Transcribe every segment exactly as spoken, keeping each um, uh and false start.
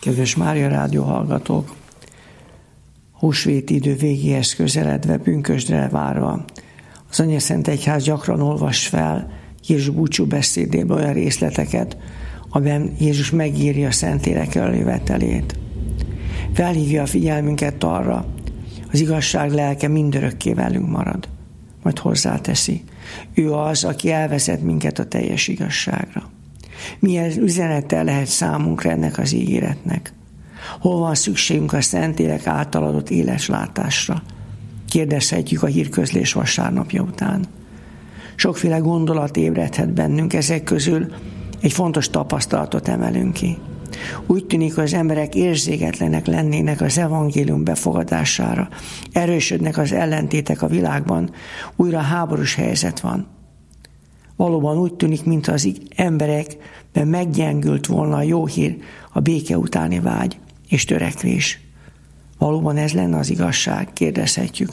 Kedves Mária Rádió hallgatók! Húsvéti idő végéhez közeledve, pünkösdre várva, az Angyalszent Egyház gyakran olvas fel Jézus búcsú beszédéből olyan részleteket, amiben Jézus megírja a Szentlélek elővetelét. Felhívja a figyelmünket arra, az igazság lelke mindörökké velünk marad. Majd hozzáteszi, ő az, aki elvezet minket a teljes igazságra. Milyen üzenettel lehet számunkra ennek az ígéretnek? Hol van szükségünk a Szentlélek által adott életlátásra? Kérdezhetjük a hírközlés vasárnapja után. Sokféle gondolat ébredhet bennünk, ezek közül egy fontos tapasztalatot emelünk ki. Úgy tűnik, hogy az emberek érzéketlenek lennének az evangélium befogadására, erősödnek az ellentétek a világban, újra háborús helyzet van. Valóban úgy tűnik, mint az emberekben meggyengült volna a jó hír, a béke utáni vágy és törekvés. Valóban ez lenne az igazság, kérdezhetjük.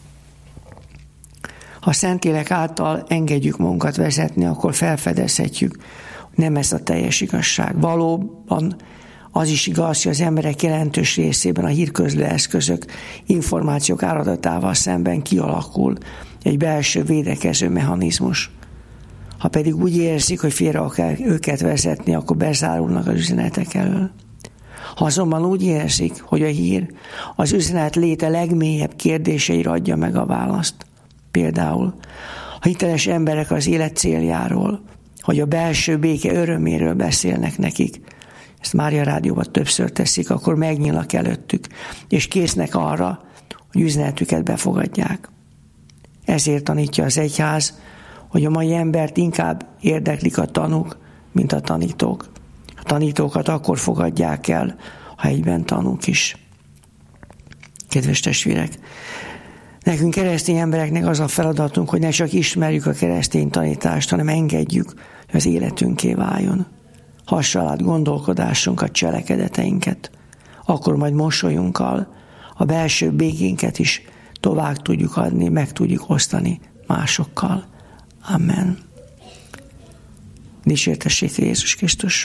Ha a Szentlélek által engedjük magunkat vezetni, akkor felfedezhetjük, hogy nem ez a teljes igazság. Valóban az is igaz, hogy az emberek jelentős részében a hírközlő eszközök, információk áradatával szemben kialakul egy belső védekező mechanizmus. Ha pedig úgy érzik, hogy félre akar őket vezetni, akkor bezárulnak az üzenetek elől. Ha azonban úgy érzik, hogy a hír az üzenet léte legmélyebb kérdéseire adja meg a választ, például ha hiteles emberek az élet céljáról, hogy a belső béke öröméről beszélnek nekik, ezt Mária Rádióban többször teszik, akkor megnyílnak előttük, és késznek arra, hogy üzenetüket befogadják. Ezért tanítja az egyház, hogy a mai embert inkább érdeklik a tanúk, mint a tanítók. A tanítókat akkor fogadják el, ha egyben tanúk is. Kedves testvérek, nekünk keresztény embereknek az a feladatunk, hogy ne csak ismerjük a keresztény tanítást, hanem engedjük, hogy az életünké váljon. Hassal át gondolkodásunkat, cselekedeteinket, akkor majd mosolyunkkal a belső békénket is tovább tudjuk adni, meg tudjuk osztani másokkal. Amen. Dicsértessék Jézus Krisztus!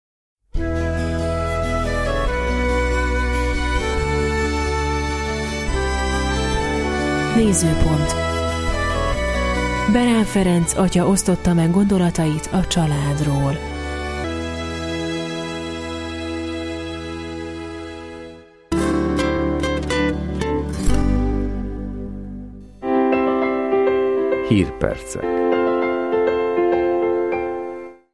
Nézőpont. Berán Ferenc atya osztotta meg gondolatait a családról. Hírpercek.